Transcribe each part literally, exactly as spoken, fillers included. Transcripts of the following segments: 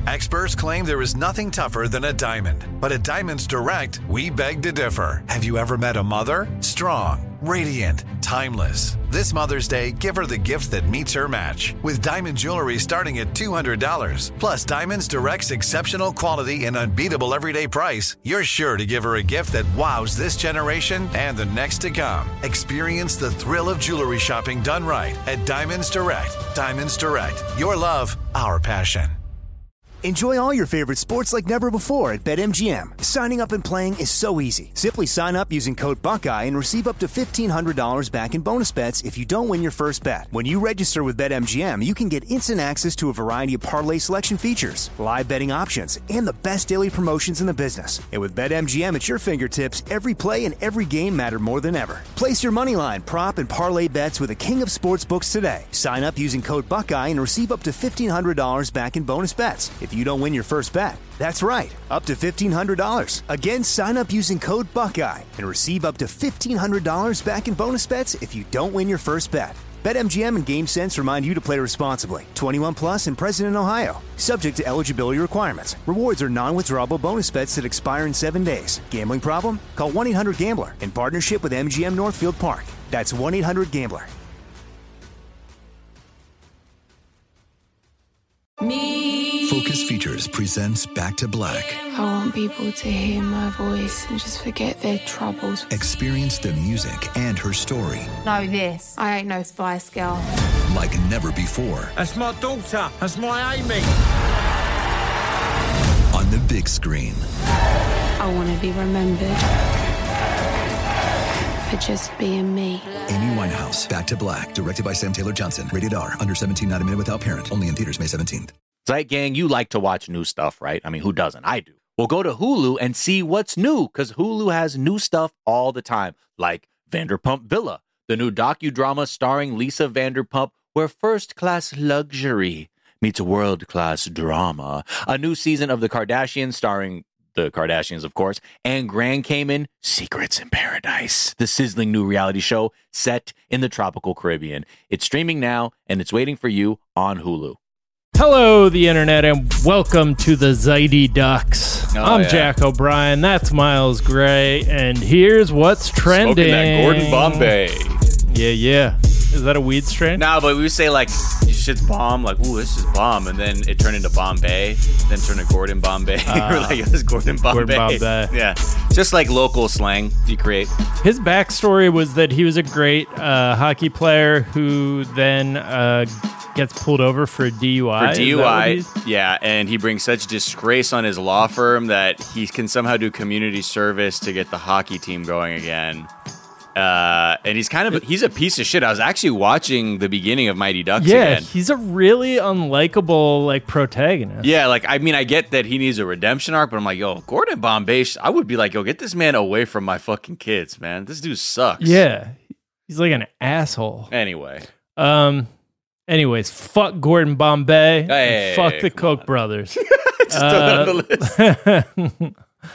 Experts claim there is nothing tougher than a diamond. But at Diamonds Direct, we beg to differ. Have you ever met a mother? Strong, radiant, timeless. This Mother's Day, give her the gift that meets her match. With diamond jewelry starting at two hundred dollars. Plus Diamonds Direct's exceptional quality and unbeatable everyday price, you're sure to give her a gift that wows this generation and the next to come. Experience the thrill of jewelry shopping done right at Diamonds Direct. Diamonds Direct. Your love, our passion. Enjoy all your favorite sports like never before at BetMGM. Signing up and playing is so easy. Simply sign up using code Buckeye and receive up to fifteen hundred dollars back in bonus bets if you don't win your first bet. When you register with BetMGM, you can get instant access to a variety of parlay selection features, live betting options, and the best daily promotions in the business. And with BetMGM at your fingertips, every play and every game matter more than ever. Place your moneyline, prop, and parlay bets with the king of sportsbooks today. Sign up using code Buckeye and receive up to fifteen hundred dollars back in bonus bets if you don't win your first bet. That's right, up to fifteen hundred dollars. Again, sign up using code Buckeye and receive up to fifteen hundred dollars back in bonus bets if you don't win your first bet. BetMGM and GameSense remind you to play responsibly. twenty-one plus and present in Ohio. Subject to eligibility requirements. Rewards are non-withdrawable bonus bets that expire in seven days. Gambling problem? Call one eight hundred gambler in partnership with M G M Northfield Park. That's one eight hundred gambler. Me. Focus Features presents Back to Black. I want people to hear my voice and just forget their troubles. Experience the music and her story. Know this. I ain't no Spice Girl. Like never before. That's my daughter. That's my Amy. On the big screen. I want to be remembered for just being me. Amy Winehouse, Back to Black, directed by Sam Taylor Johnson. Rated R, under seventeen, not a minute without parent. Only in theaters May seventeenth. Zeit Gang, you like to watch new stuff, right? I mean, who doesn't? I do. Well, go to Hulu and see what's new, because Hulu has new stuff all the time, like Vanderpump Villa, the new docudrama starring Lisa Vanderpump, where first-class luxury meets world-class drama. A new season of The Kardashians starring the Kardashians, of course, and Grand Cayman, Secrets in Paradise, the sizzling new reality show set in the tropical Caribbean. It's streaming now, and it's waiting for you on Hulu. Hello, the internet, and welcome to the Zaidi Ducks. Oh, I'm yeah. Jack O'Brien. That's Miles Gray, and here's what's trending. Smoking that Gordon Bombay. Yeah, yeah. Is that a weed strain? No, but we would say like shit's bomb, like ooh, this is bomb, and then it turned into Bombay, then turned to Gordon Bombay. Uh, We're like, this Gordon Bombay. Gordon Bombay. Yeah, just like local slang you create. His backstory was that he was a great uh, hockey player who then uh, gets pulled over for a D U I. For D U I, yeah, and he brings such disgrace on his law firm that he can somehow do community service to get the hockey team going again. Uh, and he's kind of he's a piece of shit. I was actually watching the beginning of Mighty Ducks yeah, again. he's a really unlikable like protagonist. Yeah, like I mean, I get that he needs a redemption arc, but I'm like, yo, Gordon Bombay. I would be like, yo, get this man away from my fucking kids, man. This dude sucks. Yeah, he's like an asshole. Anyway, um, anyways, fuck Gordon Bombay. Hey, and fuck the come Koch on. brothers. just throw that on the list.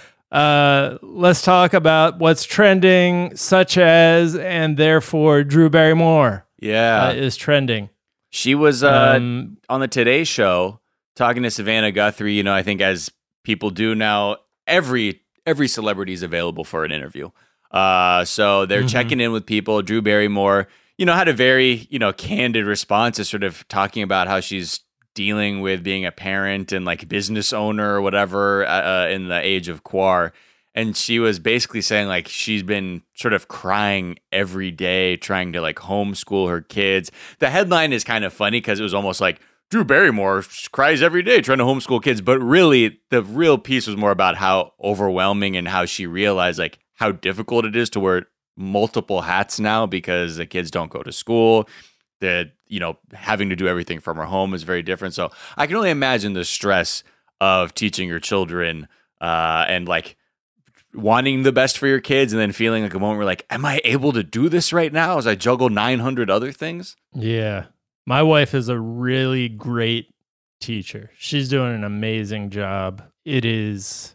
Uh, let's talk about what's trending, such as, and therefore Drew Barrymore Yeah, uh, is trending. she was uh, Um, on the Today Show talking to Savannah Guthrie. You know, I think as people do now, every every celebrity is available for an interview. Uh, so they're Mhm. checking in with people. Drew Barrymore, you know, had a very you know candid response to sort of talking about how she's dealing with being a parent and like business owner or whatever uh, in the age of Quar. And she was basically saying like she's been sort of crying every day trying to like homeschool her kids. The headline is kind of funny because it was almost like Drew Barrymore cries every day trying to homeschool kids. But really, the real piece was more about how overwhelming and how she realized like how difficult it is to wear multiple hats now because the kids don't go to school. That, you know, having to do everything from her home is very different. So I can only imagine the stress of teaching your children uh, and like wanting the best for your kids and then feeling like a moment where like, am I able to do this right now as I juggle nine hundred other things? Yeah. My wife is a really great teacher. She's doing an amazing job. It is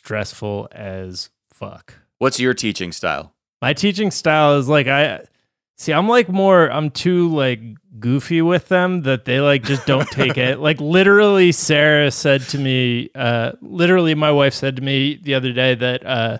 stressful as fuck. What's your teaching style? My teaching style is like I See, I'm like more, I'm too like goofy with them that they like just don't take it. Like literally Sarah said to me, uh, literally my wife said to me the other day that uh,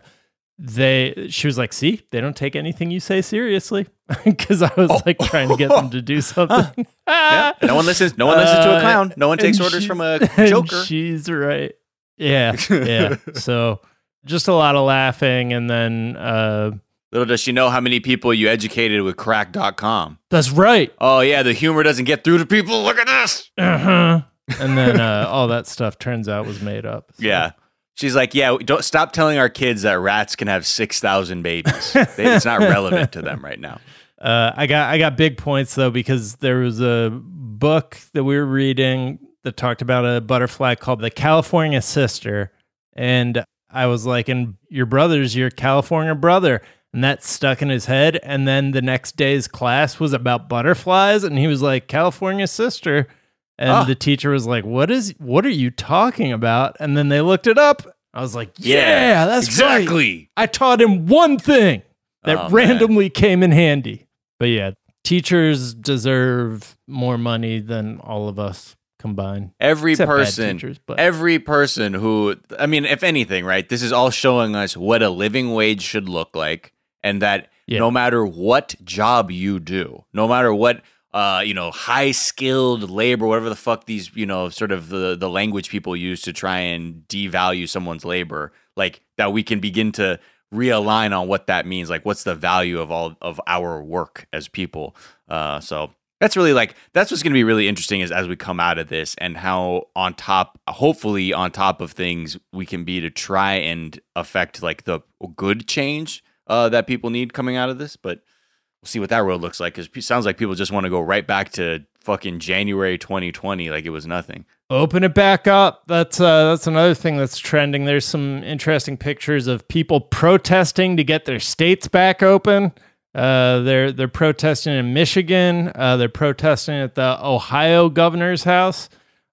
they, she was like, see, they don't take anything you say seriously. Because I was oh. like trying to get them to do something. yeah. No one listens. No one listens to a clown. No one takes uh, orders from a joker. She's right. Yeah. Yeah. So just a lot of laughing. And then, uh, little does she know how many people you educated with crack dot com. That's right. Oh, yeah. The humor doesn't get through to people. Look at this. Uh-huh. And then uh, all that stuff turns out was made up. So. Yeah. She's like, yeah, don't stop telling our kids that rats can have six thousand babies. They, it's not relevant to them right now. Uh, I got I got big points, though, because there was a book that we were reading that talked about a butterfly called the California Sister. And I was like, and your brother's your California brother. And that stuck in his head. And then the next day's class was about butterflies. And he was like, California Sister. And ah. the teacher was like, what is, what are you talking about? And then they looked it up. I was like, yeah, yeah that's exactly. Right. I taught him one thing that oh, randomly man. came in handy. But yeah, teachers deserve more money than all of us combined. Every Except person, teachers, but. every person who, I mean, if anything, right, this is all showing us what a living wage should look like. And that yeah. no matter what job you do, no matter what, uh, you know, high skilled labor, whatever the fuck these, you know, sort of the, the language people use to try and devalue someone's labor, like that we can begin to realign on what that means. Like, what's the value of all of our work as people? Uh, so that's really like, that's what's going to be really interesting is as we come out of this and how on top, hopefully on top of things we can be to try and affect like the good change uh, that people need coming out of this. But we'll see what that road looks like, because it sounds like people just want to go right back to fucking January twenty twenty like it was nothing. Open it back up. That's uh, that's another thing that's trending. There's some interesting pictures of people protesting to get their states back open. Uh, they're they're protesting in Michigan. Uh, they're protesting at the Ohio governor's house.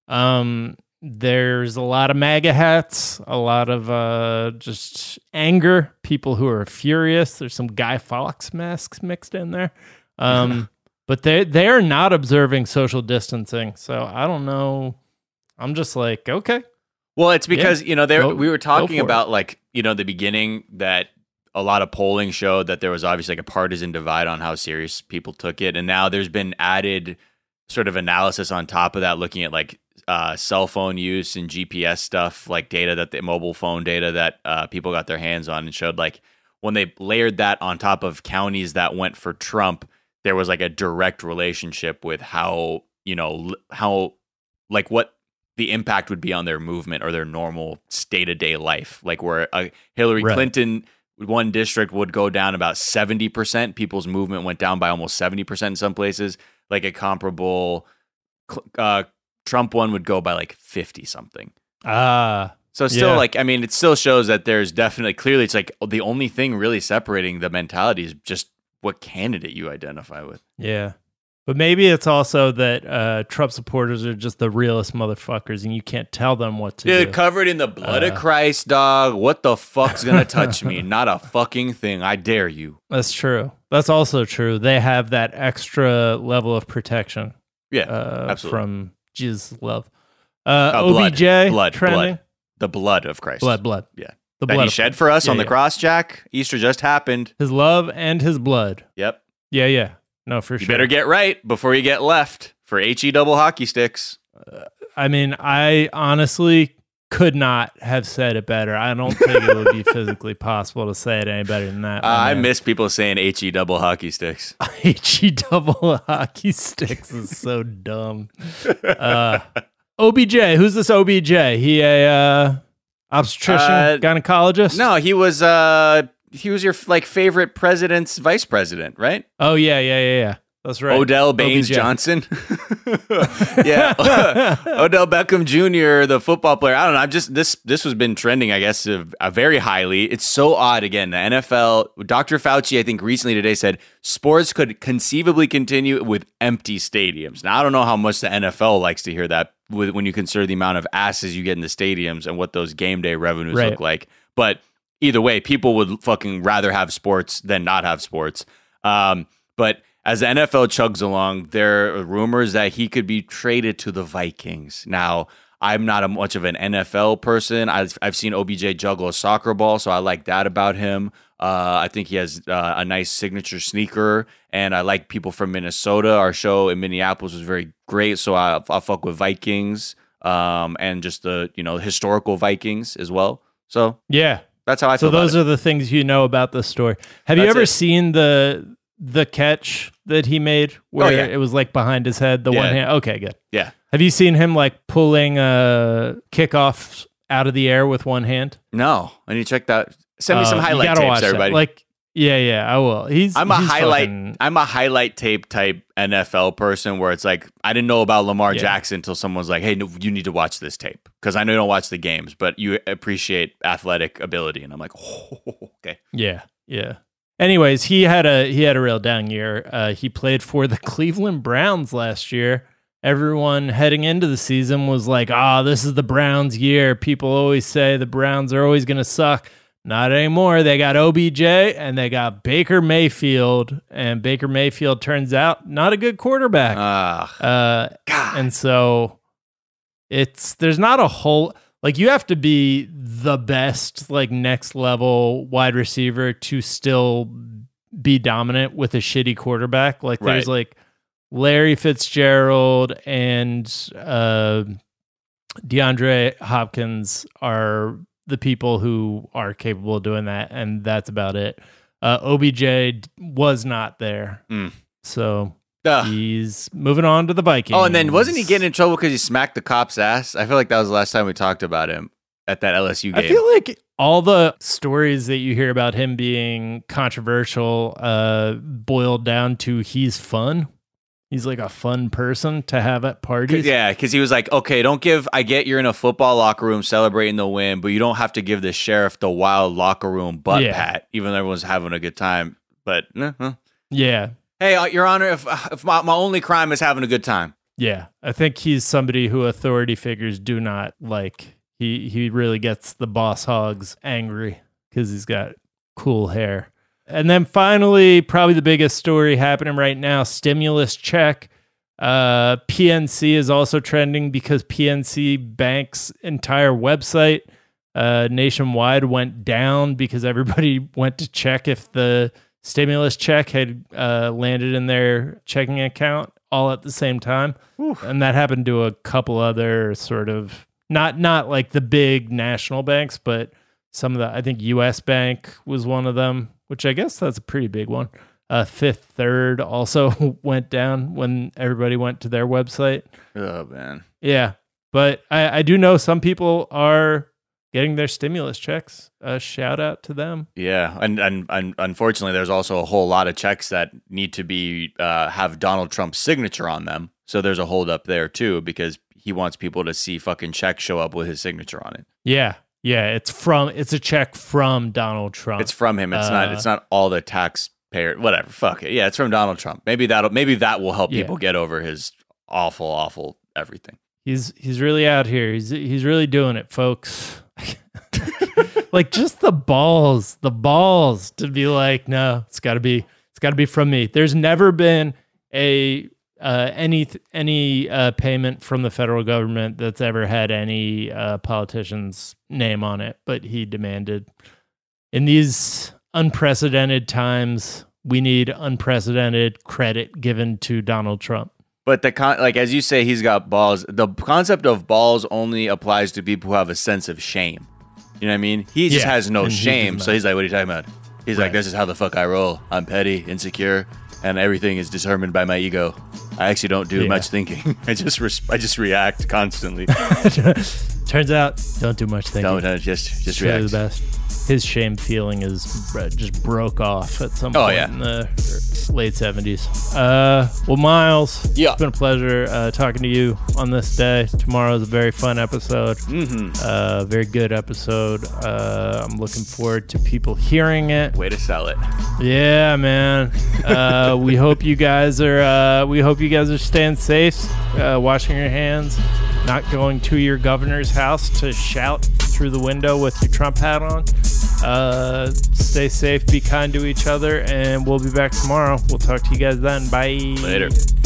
Um, there's a lot of MAGA hats, a lot of uh, just anger, people who are furious. There's some Guy Fawkes masks mixed in there. Um, but they they are not observing social distancing. So I don't know. I'm just like, okay. Well, it's because, yeah, you know, there we were talking about it. like, you know, the beginning that a lot of polling showed that there was obviously like a partisan divide on how serious people took it. And now there's been added sort of analysis on top of that, looking at like uh, cell phone use and G P S stuff, like data that the mobile phone data that uh, people got their hands on, and showed like when they layered that on top of counties that went for Trump, there was like a direct relationship with how, you know, how like what the impact would be on their movement or their normal day-to-day life. Like where a Hillary right. Clinton, one district would go down about seventy percent. People's movement went down by almost seventy percent in some places. Like a comparable uh, Trump one would go by like fifty something. Ah. So still yeah. like, I mean, it still shows that there's definitely, clearly it's like the only thing really separating the mentality is just what candidate you identify with. Yeah. But maybe it's also that uh, Trump supporters are just the realest motherfuckers, and you can't tell them what to Dude, do. Covered in the blood uh, of Christ, dog. What the fuck's gonna touch me? Not a fucking thing. I dare you. That's true. That's also true. They have that extra level of protection. Yeah, uh, absolutely. From Jesus' love. Uh, uh, O B J, blood, trending. blood, the blood of Christ. Blood, blood. Yeah, the that blood he shed for us yeah, on the yeah. cross, Jack. Easter just happened. His love and his blood. Yep. Yeah, yeah. No, for you sure. You better get right before you get left for H E double hockey sticks. Uh, I mean, I honestly could not have said it better. I don't think it would be physically possible to say it any better than that. Uh, I miss people saying H E double hockey sticks. H E double hockey sticks is so dumb. Uh, O B J, who's this O B J? He a uh, obstetrician, uh, gynecologist? No, he was. Uh, he was your like favorite president's vice president, right? Oh yeah, yeah, yeah, yeah. That's right. Odell Baines O B J. Johnson. yeah. Odell Beckham Junior, the football player. I don't know. I'm just this this has been trending, I guess, uh, very highly. It's so odd. Again, the N F L, Doctor Fauci, I think recently today said sports could conceivably continue with empty stadiums. Now, I don't know how much the N F L likes to hear that with, when you consider the amount of asses you get in the stadiums and what those game day revenues right. look like. But either way, people would fucking rather have sports than not have sports. Um, but as the N F L chugs along, there are rumors that he could be traded to the Vikings. Now, I'm not a much of an N F L person. I've I've seen O B J juggle a soccer ball, so I like that about him. Uh, I think he has uh, a nice signature sneaker, and I like people from Minnesota. Our show in Minneapolis was very great, so I I fuck with Vikings, um, and just the you know historical Vikings as well. So yeah, that's how I feel. So those about are the things you know about the story. Have That's you ever it. seen the the catch that he made where Oh, yeah. it was like behind his head, the Yeah. one hand? Okay, good. Yeah. Have you seen him like pulling uh, kickoffs out of the air with one hand? No, I need to check that. Send me Uh, some you highlight gotta tapes, watch that. everybody. Like, yeah, yeah, I will. He's I'm a he's highlight. fucking- I'm a highlight tape type N F L person where it's like I didn't know about Lamar Yeah. Jackson until someone's like, "Hey, no, you need to watch this tape," because I know you don't watch the games, but you appreciate athletic ability, and I'm like, "Oh, okay." Yeah, yeah. Anyways, he had a he had a real down year. Uh, he played for the Cleveland Browns last year. Everyone heading into the season was like, "Ah, this is the Browns' year." People always say the Browns are always going to suck. Not anymore. They got O B J and they got Baker Mayfield, and Baker Mayfield turns out not a good quarterback. Ah, Uh, God. and so it's there's not a whole like you have to be the best like next level wide receiver to still be dominant with a shitty quarterback. Like there's Right. like Larry Fitzgerald and uh, DeAndre Hopkins are the people who are capable of doing that, and that's about it. Uh, O B J was not there, Mm. so Ugh. he's moving on to the Vikings. Oh, and then wasn't he getting in trouble because he smacked the cop's ass? I feel like that was the last time we talked about him at that L S U game. I feel like all the stories that you hear about him being controversial uh, boiled down to he's fun. He's like a fun person to have at parties. Yeah, because he was like, okay, don't give, I get you're in a football locker room celebrating the win, but you don't have to give the sheriff the wild locker room butt Yeah. pat, even though everyone's having a good time. But, eh, eh. Yeah. hey, uh, Your Honor, if, if my, my only crime is having a good time. Yeah. I think he's somebody who authority figures do not like. He, he really gets the boss hogs angry because he's got cool hair. And then finally, probably the biggest story happening right now, stimulus check. Uh, P N C is also trending because P N C Bank's entire website uh, nationwide went down because everybody went to check if the stimulus check had uh, landed in their checking account all at the same time. And that happened to a couple other sort of, not not like the big national banks, but some of the, I think U S Bank was one of them, which I guess that's a pretty big one. Uh, Fifth Third also went down when everybody went to their website. Oh, man. Yeah, but I, I do know some people are getting their stimulus checks. A shout out to them. Yeah, and, and and unfortunately, there's also a whole lot of checks that need to be uh, have Donald Trump's signature on them. So there's a hold up there, too, because he wants people to see fucking checks show up with his signature on it. Yeah, yeah, it's from it's a check from Donald Trump. It's from him. It's Uh, not. It's not all the taxpayer. Whatever. Fuck it. Yeah, it's from Donald Trump. Maybe that'll. Maybe that will help Yeah. people get over his awful, awful everything. He's he's really out here. He's he's really doing it, folks. Like just the balls, the balls to be like, no, it's got to be it's got to be from me. There's never been a uh, any any uh, payment from the federal government that's ever had any uh, politician's name on it, but he demanded. In these unprecedented times, we need unprecedented credit given to Donald Trump. But the con- like as you say, he's got balls. The concept of balls only applies to people who have a sense of shame. You know what I mean? He just Yeah, has no and he shame. does So not. he's like, what are you talking about? He's like, Right. this is how the fuck I roll. I'm petty, insecure, and everything is determined by my ego. I actually don't do Yeah. much thinking. I just res- I just react constantly. Turns out, don't do much thinking. Don't uh, just just It's really react. the best. His shame feeling is br- just broke off at some Oh, point yeah. in the late seventies. Uh, well, Miles, Yeah. it's been a pleasure uh, talking to you on this day. Tomorrow is a very fun episode, Mm-hmm. uh, very good episode. Uh, I'm looking forward to people hearing it. Way to sell it. Yeah, man. Uh, we hope you guys are. Uh, we hope you guys are staying safe, uh, washing your hands, not going to your governor's house to shout through the window with your Trump hat on. Uh, stay safe, be kind to each other, and we'll be back tomorrow. We'll talk to you guys then. Bye. Later.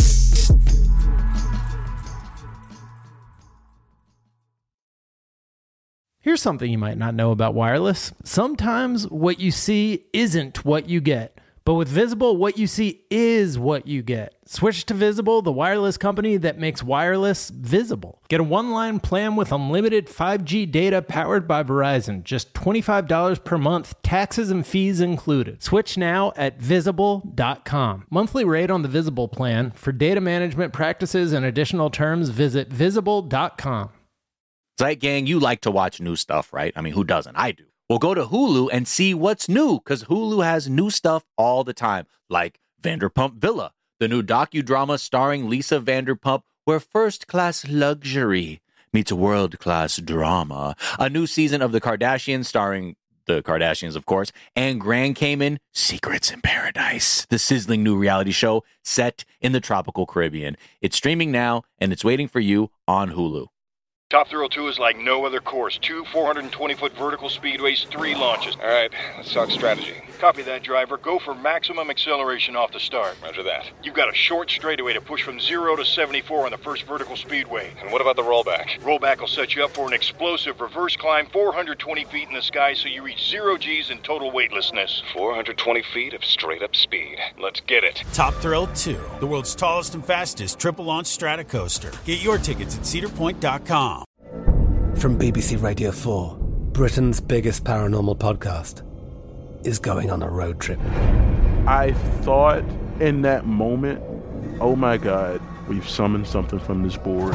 Here's something you might not know about wireless. Sometimes what you see isn't what you get. But with Visible, what you see is what you get. Switch to Visible, the wireless company that makes wireless visible. Get a one-line plan with unlimited five G data powered by Verizon. Just twenty-five dollars per month, taxes and fees included. Switch now at visible dot com. Monthly rate on the Visible plan. For data management practices and additional terms, visit visible dot com. Zeit Gang, you like to watch new stuff, right? I mean, who doesn't? I do. Well, go to Hulu and see what's new, because Hulu has new stuff all the time, like Vanderpump Villa, the new docudrama starring Lisa Vanderpump, where first-class luxury meets world-class drama. A new season of The Kardashians starring the Kardashians, of course, and Grand Cayman, Secrets in Paradise, the sizzling new reality show set in the tropical Caribbean. It's streaming now, and it's waiting for you on Hulu. Top Thrill two is like no other course. Two four hundred twenty foot vertical speedways, three launches. All right, let's talk strategy. Copy that, driver. Go for maximum acceleration off the start. Roger that. You've got a short straightaway to push from zero to seventy-four on the first vertical speedway. And what about the rollback? Rollback will set you up for an explosive reverse climb four hundred twenty feet in the sky so you reach zero G's and total weightlessness. four hundred twenty feet of straight-up speed. Let's get it. Top Thrill two, the world's tallest and fastest triple-launch strata coaster. Get your tickets at cedar point dot com. From B B C Radio four, Britain's biggest paranormal podcast is going on a road trip. I thought in that moment, oh my God, we've summoned something from this board.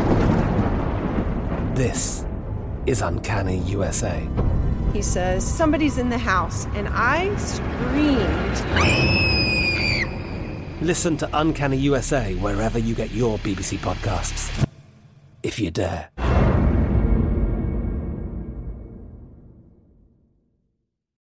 This is Uncanny U S A. He says, somebody's in the house, and I screamed. Listen to Uncanny U S A wherever you get your B B C podcasts, if you dare.